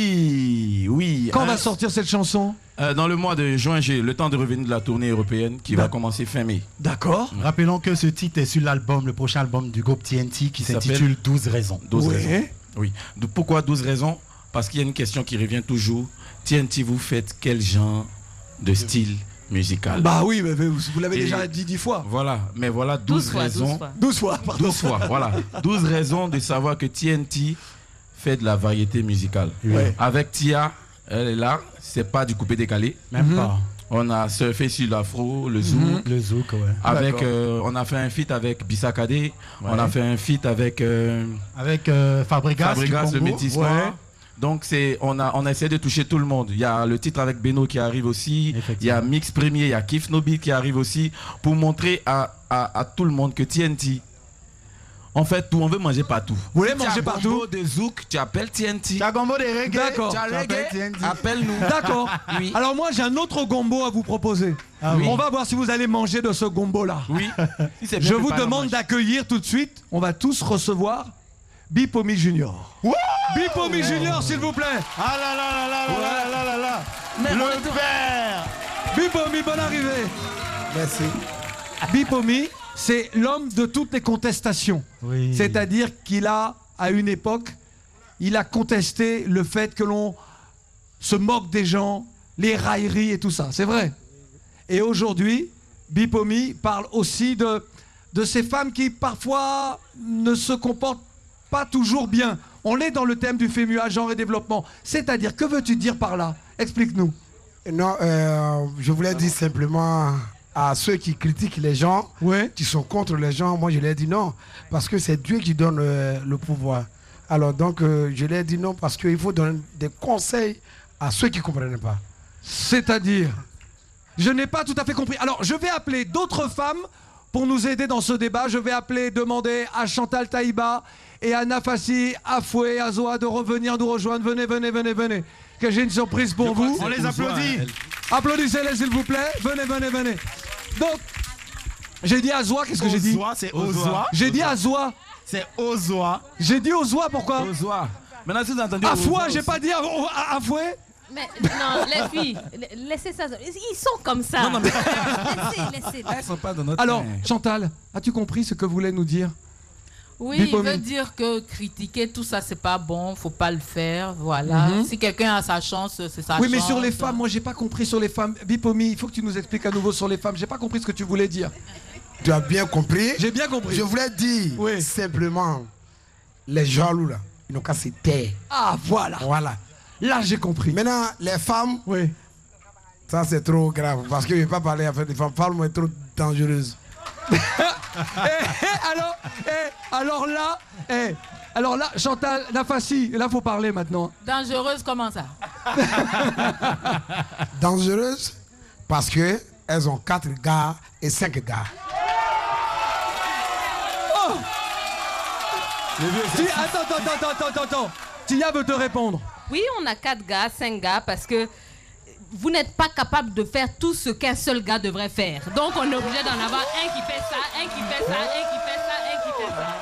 Oui. Oui. Quand hein, va sortir cette chanson? Euh, dans le mois de juin, j'ai le temps de revenir de la tournée européenne qui va commencer fin mai. D'accord. Mmh. Rappelons que ce titre est sur l'album, le prochain album du groupe T N T qui s'intitule douze raisons. douze oui. raisons. Oui. Pourquoi douze raisons? Parce qu'il y a une question qui revient toujours. T N T, vous faites quel genre de style musical? Bah oui, mais vous, vous l'avez déjà dit dix fois. Voilà, mais voilà douze raisons. douze fois, pardon. douze fois, voilà. douze raisons de savoir que T N T fait de la variété musicale. Oui. Avec Tia, elle est là, c'est pas du coupé décalé. Même mm-hmm. pas. On a surfé sur l'afro, le zouk. Mm-hmm. Le zouk, ouais. Avec, euh, on a fait un feat avec Bissa Kadé. Ouais. On a fait un feat avec. Euh, avec euh, Fabregas. Fabregas, le métissement. Ouais. Donc c'est, on a, on a essayé de toucher tout le monde. Il y a le titre avec Beno qui arrive aussi. Il y a Mix Premier, il y a Kif Nobi qui arrive aussi pour montrer à, à, à tout le monde que T N T. En fait, tout, on veut manger partout. Vous voulez manger partout? De zouk, tu appelles T N T. Tu as gombo de reggae. D'accord. Tu as reggae, appelle-nous. D'accord. Oui. Alors moi, j'ai un autre gombo à vous proposer. Ah oui. On va voir si vous allez manger de ce gombo-là. Oui. Si je vous demande d'accueillir tout de suite. On va tous recevoir Bipomi Junior. Wow. Bipomi Junior, s'il vous plaît. Ah là là là là là là là là. Mais le père. Bipomi, bonne arrivée. Merci. Bipomi, c'est l'homme de toutes les contestations. Oui. C'est-à-dire qu'il a, à une époque, il a contesté le fait que l'on se moque des gens, les railleries et tout ça. C'est vrai. Et aujourd'hui, Bipomi parle aussi de, de ces femmes qui, parfois, ne se comportent pas toujours bien. On est dans le thème du FEMUA, genre et développement. C'est-à-dire, que veux-tu dire par là? Explique-nous. Non, euh, je voulais dire simplement à ceux qui critiquent les gens, ouais. qui sont contre les gens, moi je leur ai dit non, parce que c'est Dieu qui donne euh, le pouvoir. Alors donc euh, je leur ai dit non, parce qu'il faut donner des conseils à ceux qui ne comprennent pas. C'est-à-dire, je n'ai pas tout à fait compris. Alors je vais appeler d'autres femmes pour nous aider dans ce débat. Je vais appeler, demander à Chantal Taïba et à Nafassi, Afoué, Azoa de revenir nous rejoindre. Venez, venez, venez, venez. Que j'ai une surprise pour vous. On les applaudit. Applaudissez-les s'il vous plaît. Venez, venez, venez. Donc, j'ai dit Azoa, qu'est-ce que j'ai dit? Ozoa, c'est Ozoa. J'ai dit Azoa. C'est Ozoa. J'ai dit Ozoa, pourquoi? Ozoa. Maintenant, si vous entendez Afoué, j'ai pas dit Afoué. Mais non, les filles, laissez ça. Ils sont comme ça. Non, non, mais... laissez, laissez. Elles sont pas dans notre... Alors, Chantal, as-tu compris ce que voulait nous dire? Oui, il veut dire que critiquer tout ça, c'est pas bon, faut pas le faire, voilà. Mm-hmm. Si quelqu'un a sa chance, c'est sa chance. Oui, mais sur les femmes, moi j'ai pas compris sur les femmes. Bipomi, il faut que tu nous expliques à nouveau sur les femmes. J'ai pas compris ce que tu voulais dire. Tu as bien compris. J'ai bien compris. Je voulais dire oui. simplement, les jaloux là, ils n'ont qu'à se taire. Ah voilà. Voilà. Là j'ai compris. Maintenant, les femmes, oui. Ça c'est trop grave parce que je ne vais pas parler avec les femmes. Les femmes sont trop dangereuses. et, et, alors, et, alors là, et, alors là, Chantal, Nafassi, là faut parler maintenant. Dangereuse comment ça? Dangereuse parce que elles ont quatre gars et cinq gars. Oh Ti, attends, attends, attends, attends, attends, attends. Tia veut te répondre. Oui, on a quatre gars, cinq gars, parce que vous n'êtes pas capable de faire tout ce qu'un seul gars devrait faire. Donc on est obligé d'en avoir un qui fait ça, un qui fait ça, un qui fait ça, un qui fait ça.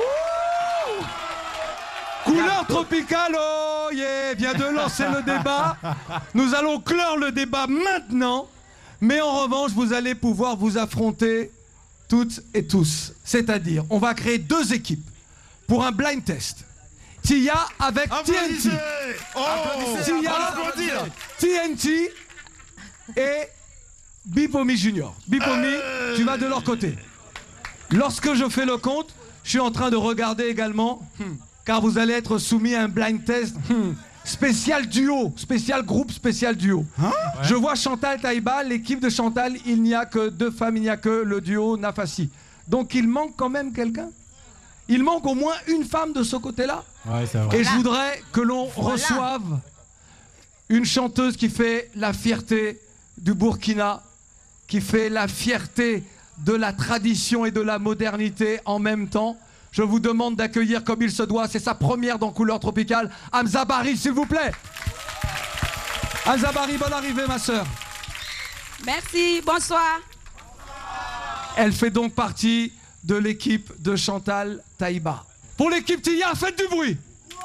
Couleur tropicale, oh yeah, vient de lancer le débat. Nous allons clore le débat maintenant. Mais en revanche, vous allez pouvoir vous affronter toutes et tous. C'est-à-dire, on va créer deux équipes pour un blind test. Tia avec T N T. Oh, Tia, T N T et Bipomi Junior. Bipomi, tu vas de leur côté. Lorsque je fais le compte, je suis en train de regarder également, car vous allez être soumis à un blind test spécial duo, spécial groupe, spécial duo. Hein? Je vois Chantal Taïba, l'équipe de Chantal, il n'y a que deux femmes, il n'y a que le duo Nafassi. Donc il manque quand même quelqu'un. Il manque au moins une femme de ce côté-là. Ouais, c'est vrai. Et je voudrais que l'on Voilà. reçoive une chanteuse qui fait la fierté du Burkina, qui fait la fierté de la tradition et de la modernité en même temps. Je vous demande d'accueillir comme il se doit, c'est sa première dans Couleur Tropicale, Hamza Barry, s'il vous plaît. Hamza Barry, bonne arrivée, ma sœur. Merci, bonsoir. Elle fait donc partie de l'équipe de Chantal Taïba. Pour l'équipe Tia, faites du bruit.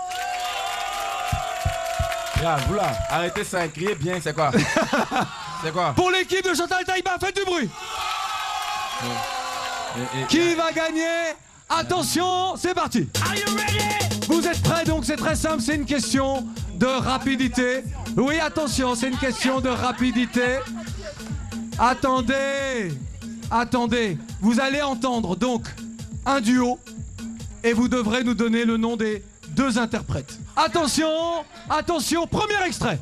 Là, vous là, arrêtez ça, criez bien, c'est quoi? C'est quoi? Pour l'équipe de Chantal Taïba, faites du bruit. Et, et, Qui va gagner? Attention, c'est parti. Vous êtes prêts? Donc c'est très simple, c'est une question de rapidité. Oui, attention, c'est une question de rapidité. Attendez, attendez. Vous allez entendre donc un duo et vous devrez nous donner le nom des deux interprètes. Attention, attention, premier extrait.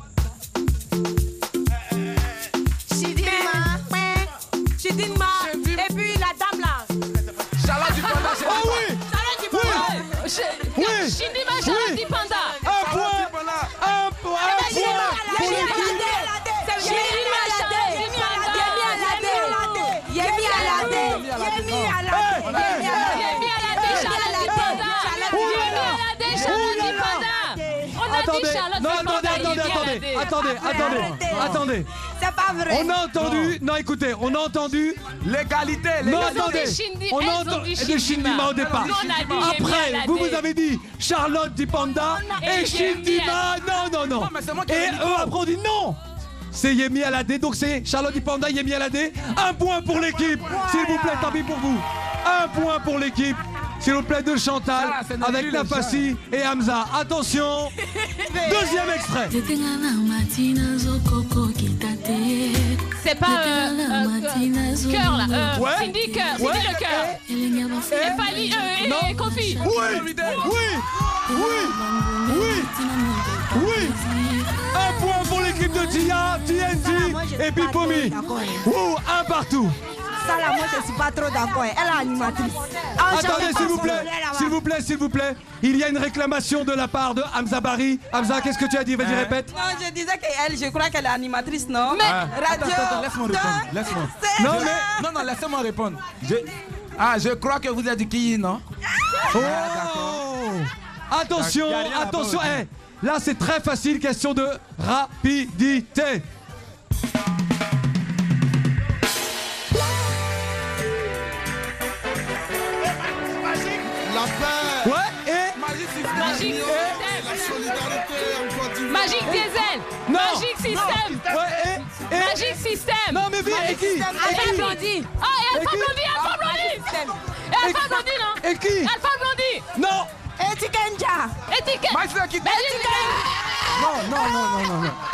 Chidinma, Chidinma, et puis la dame là. Charlotte Dipanda, Oh oui. Charlotte Dipanda. Oui. Chidinma, Oui. Charlotte Dipanda. Un point, un point, un point pour l'équipe. Chidinma, Yemi Alade. Yemi Alade. Yemi Alade. Yemi Alade, Charlotte Dipanda. Yemi Alade, Charlotte Dipanda. On a dit Attendez, Charlotte non, Dipanda. attendez, attendez, attendez, attendez, attendez, attendez. C'est pas vrai. On a entendu, non écoutez, on a entendu l'égalité. Non, l'égalité. attendez, on a entendu de Chindima au départ. Après, vous vous avez dit Charlotte Dipanda et Chindima. Non, non, non. Et eux après on dit non. C'est Yemi Alade, donc c'est Charlotte Dipanda, Yemi Alade. Un point pour l'équipe, s'il vous plaît, tant pis pour vous. Un point pour l'équipe, s'il vous plaît, de Chantal, avec Nafassi et Hamza. Attention, deuxième extrait. C'est pas euh, euh, cœur là, euh, Ouais. Cindy cœur, Cindy Ouais. le cœur. Et Fali, euh, et, Non. et Kofi. Oui, oui, oui, oui, oui. Un point pour l'équipe de Tia, T N T et Bipomi. Ouh, un partout. Ça là, moi je suis pas trop d'accord. Elle est animatrice. Ah, Attendez, j'en ai s'il pas vous son plaît, lait là-bas. s'il vous plaît, s'il vous plaît. Il y a une réclamation de la part de Hamza Barry. Hamza, qu'est-ce que tu as dit? Vas-y, répète. Non, je disais qu'elle, je crois qu'elle est animatrice, non? Mais attends, attends, laisse-moi répondre. Laisse-moi. Non, mais. Non, non, laissez-moi répondre. Je... Ah, je crois que vous êtes qui, non? Oh attention, Y a rien à attention. voir. Eh, là, c'est très facile, question de rapidité. La paix. Ouais, et. Magique La Système. solidarité en Côte d'Ivoire. Magique Diesel. Non. Magique Système. Ouais, et. et- Magique Système. Non, mais viens, et qui? Et Alpha qui? Blondie. Ah, et Alpha Et qui? Blondie, Alpha Blondie. Et Alpha Blondie, non? Et qui? Alpha Blondie. Non. Etikenja. Étiquette. Maïs qui Magique Non, non, non, non, non, non.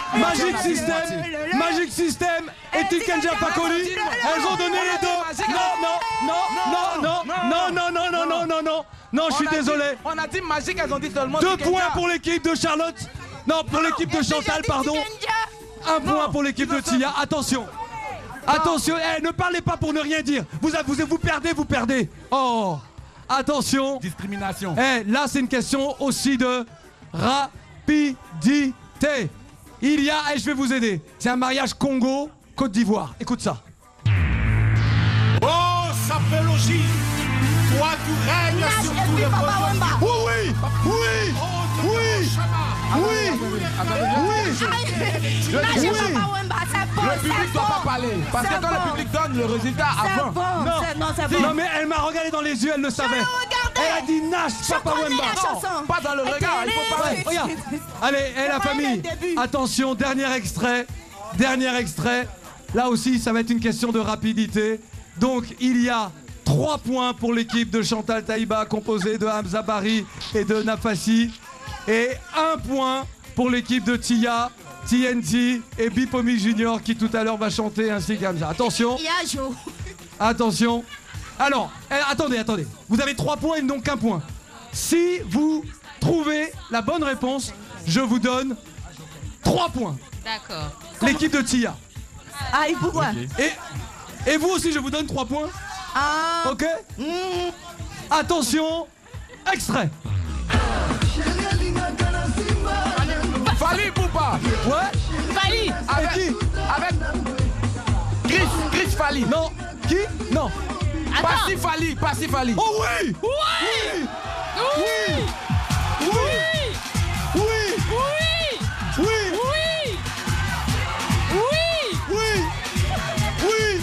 Magic System, Magic System et Tikenja Fakoli, elles ont donné les deux. Non, non, non, non, non, non, non, non, non, non, non, non, je suis désolé. On a dit Magic, elles ont dit seulement Deux points pour l'équipe de Charlotte. Non, pour l'équipe de Chantal, pardon. Un point pour l'équipe de Tia. Attention. Attention, eh, ne parlez pas pour ne rien dire. Vous, vous, vous perdez, vous perdez. Oh, attention. Discrimination. Eh, là, c'est une question aussi de rapidité. Il y a, et je vais vous aider, c'est un mariage Congo-Côte d'Ivoire. Écoute ça. Oh, sapélogie, toi tu règnes sur tout le peuple. Oui, oui, oui, oui, oui, oui. Le public ne doit pas parler. Parce que quand le public donne le résultat avant. Non, non, mais elle m'a regardé dans les yeux, elle le savait. Elle a dit Nash, Papa Wemba. Non, pas dans le regard, il faut parler. Regarde. Allez, et la famille, attention, dernier extrait. Dernier extrait. Là aussi, ça va être une question de rapidité. Donc, il y a trois points pour l'équipe de Chantal Taïba, composée de Hamza Barry et de Nafassi. Et un point pour l'équipe de Tia, T N T et Bipomi Junior qui tout à l'heure va chanter ainsi qu'Hamza. Attention. Attention. Alors, eh, attendez, attendez. Vous avez trois points et non qu'un point. Si vous trouvez la bonne réponse, je vous donne trois points. D'accord. L'équipe de Tia. Ah, et pourquoi? Et, et vous aussi, je vous donne trois points. Ah. Ok. Mmh. Attention, extrait. Fali Poupa. Ouais. Fali. Avec qui? Avec Chris, Chris Fali. Non. Qui? Non. Passi Fali, Passi Fali. Oh oui. Oui. Oui. Oui. Oui. Oui. Oui. Oui. Oui. Oui. Oui. Oui.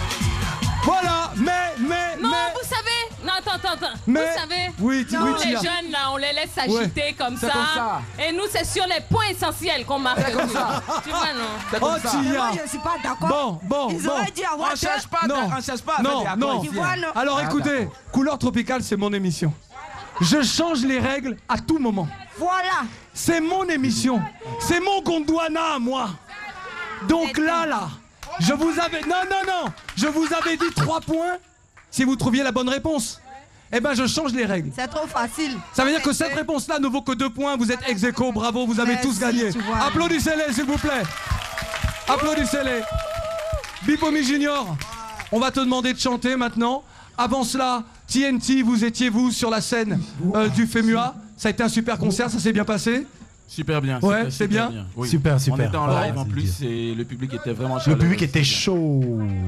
Voilà. Mais, mais, Non, mais. vous savez. Non, attends, attends, attends. Mais- Vous savez. Oui, nous, oui, les Tia. jeunes, là, on les laisse s'agiter Ouais. comme, C'est ça, comme ça. Et nous, c'est sur les points essentiels qu'on marque. C'est comme ça. Tu vois, non? C'est Oh, comme ça. Tia. Moi, je suis pas d'accord. Bon, bon, Ils bon. auraient dû avoir On cherche pas, Non. on cherche pas. Non, avec des non. accords Tu ici, vois, hein. non. Alors Ah, écoutez, Couleur Tropicale, c'est mon émission. Je change les règles à tout moment. Voilà. C'est mon émission. C'est mon Gondwana à moi. Donc là, là, je vous avais... Non, non, non. Je vous avais dit trois points si vous trouviez la bonne réponse. Eh ben, je change les règles. C'est trop facile. Ça veut dire que cette réponse-là ne vaut que deux points. Vous êtes ex aequo, bravo, vous avez Merci, tous gagné. tu vois. Applaudissez-les, s'il vous plaît. Applaudissez-les. Bipomi Junior, on va te demander de chanter maintenant. Avant cela, T N T, vous étiez vous sur la scène euh, du FEMUA. Ça a été un super concert, ça s'est bien passé? Super bien. Ouais, super, c'est super bien. Oui. Super, super. On était en Oh, live en c'est plus bien. et le public était vraiment Le chaleureux. public était chaud,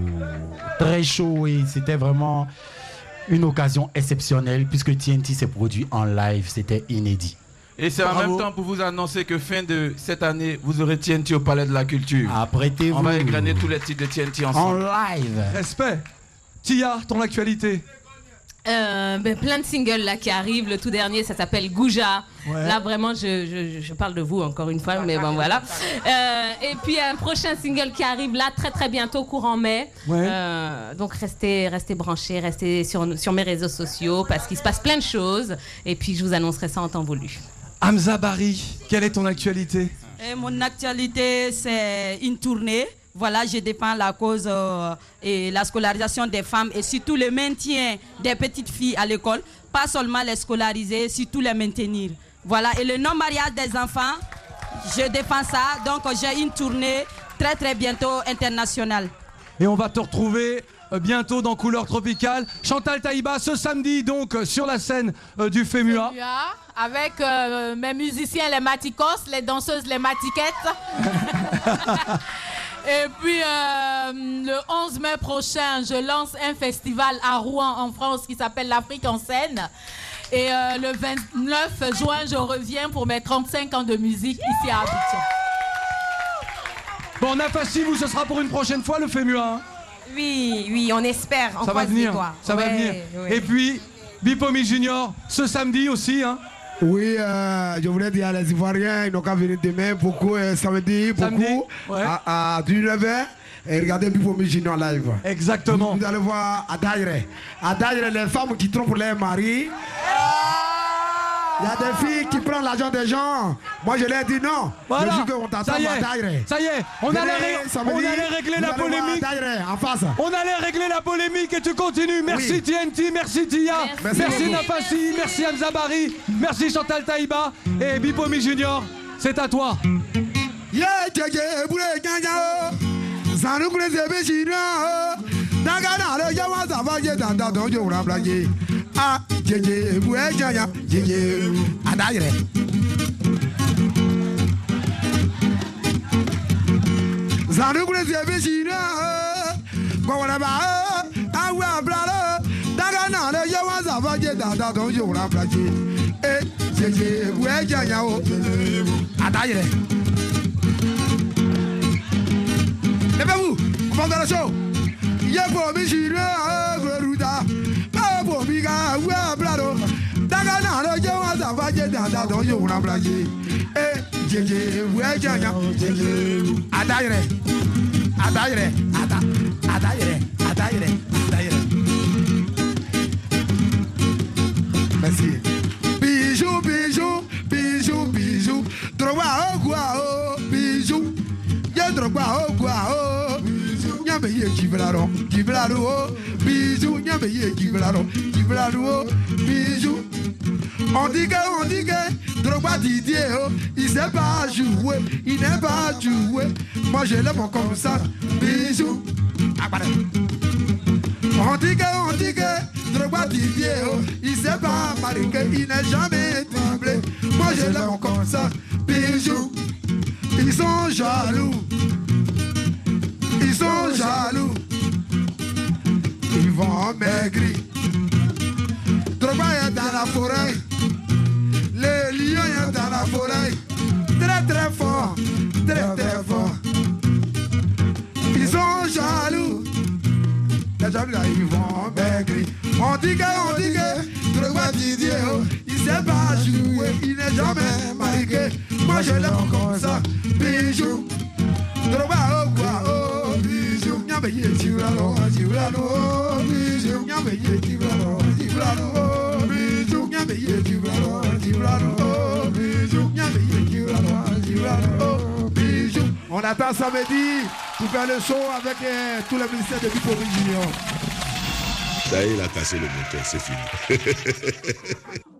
très chaud, et c'était vraiment une occasion exceptionnelle puisque T N T s'est produit en live, c'était inédit. Et c'est en Bravo. même temps pour vous annoncer que fin de cette année, vous aurez T N T au Palais de la Culture. Apprêtez-vous. On va égrener tous les titres de T N T En ensemble. live. Respect. Tia, ton actualité. Euh, ben, plein de singles là qui arrivent. Le tout dernier, ça s'appelle Gouja. Ouais. Là, vraiment, je, je, je parle de vous encore une fois, mais bon, voilà. Euh, et puis, un prochain single qui arrive là très, très bientôt, courant mai. Ouais. Euh, donc, restez, restez branchés, restez sur, sur mes réseaux sociaux parce qu'il se passe plein de choses. Et puis, je vous annoncerai ça en temps voulu. Hamza Barry, quelle est ton actualité? Et mon actualité, c'est une tournée. Voilà, je défends la cause euh, et la scolarisation des femmes et surtout le maintien des petites filles à l'école. Pas seulement les scolariser, surtout les maintenir. Voilà, et le non-mariage des enfants, je défends ça. Donc, j'ai une tournée très, très bientôt internationale. Et on va te retrouver euh, bientôt dans Couleur Tropicale. Chantal Taïba, ce samedi, donc, euh, sur la scène euh, du FEMUA. Avec euh, mes musiciens, les maticos, les danseuses, les matiquettes. Et puis, euh, le onze mai prochain, je lance un festival à Rouen, en France, qui s'appelle l'Afrique en scène. Et euh, le vingt-neuf juin, je reviens pour mes trente-cinq ans de musique ici à Abidjan. Bon, Nafassi, vous, ce sera pour une prochaine fois, le FEMUA, hein? Oui, oui, on espère. On Ça va croise les venir, doigts. ça va Ouais, venir. ouais. Et puis, Bipomi Junior, ce samedi aussi, hein? Oui, euh, je voulais dire à les Ivoiriens, ils n'ont qu'à venir demain, beaucoup, euh, samedi, beaucoup, Samedi, ouais. à, à dix-neuf heures, et regardez Bipomi Junior live. Exactement. Vous, vous allez voir à Daïre. À Daïre, les femmes qui trompent leur mari. Il y a des filles qui prennent l'argent des gens. Moi, je leur ai dit non. Voilà. Le jour qu'on t'attend, Ça y est, ça y est, on allait, ré- on allait régler la polémique. En face. On allait régler la polémique et tu continues. Merci Oui. T N T, merci Tia, Merci. merci Nafassi, merci Anzabari, merci Chantal Taïba et Bipomi Junior. C'est à toi. Yeah, Djé, boulé, gagna, Zanou, boulé, zébé, china, Nagana, le yawa, zavaye, danda, don, yo, la blague. Ah, Djé, boulé, gagna, Djé, Adaire. Zanou, boulé, zébé, china, Gwawanaba, Awa, blala, Nagana, le yawa, zavaye, danda, don, yo, la blague. Eh, Djé, boulé, gagna, Adaire. Levez-vous, on va dans le show. Y'a pour me chirer à Gruda. Pas pour me gars, ou à Blado. Dagana, le yo, à sa vague, dans dans yo, on a blagué. Eh, j'ai j'ai, ouais, j'ai j'ai, j'ai. Adaire, adaire, ada, adaire, adaire, adaire. Merci. Bijou, bijou, bijou, bijou. Droit au quoi, oh, bijou. Y'a droit au quoi, oh. Nyambe ye kiblaro, kiblaro, bisous, nyambe ye kiblaro, kiblaro, bisous. On dit que, on dit que, Drogba Didier, oh, il sait pas jouer, il n'aime pas jouer. Moi je l'aime comme ça, bisous. On dit que, on dit que, Drogba Didier, oh, il sait pas marquer, il n'est jamais dribblé. Moi je l'aime comme ça, bisous. Ils sont jaloux. Ils sont jaloux. Ils vont maigrir. Drogba est dans la forêt. Les lions sont dans la forêt. Très très fort. Très très fort. Ils sont jaloux. Les jaloux là, ils vont maigrir. On dit que, on dit que Drogba Didier, oh, il sait pas jouer. Il n'est jamais marqué. Moi je l'aime comme ça. Bijou. Drogba oh quoi oh. Bijou. Nyambe ye tibralo, tibralo. Bijou. Nyambe ye tibralo, tibralo. Bijou. Nyambe ye tibralo, tibralo. Bijou. Nyambe ye tibralo, tibralo. Bijou. On attend samedi pour faire le show avec euh, tous les ministères de Bipomi Junior. Ça y est, il a cassé le moteur, c'est fini.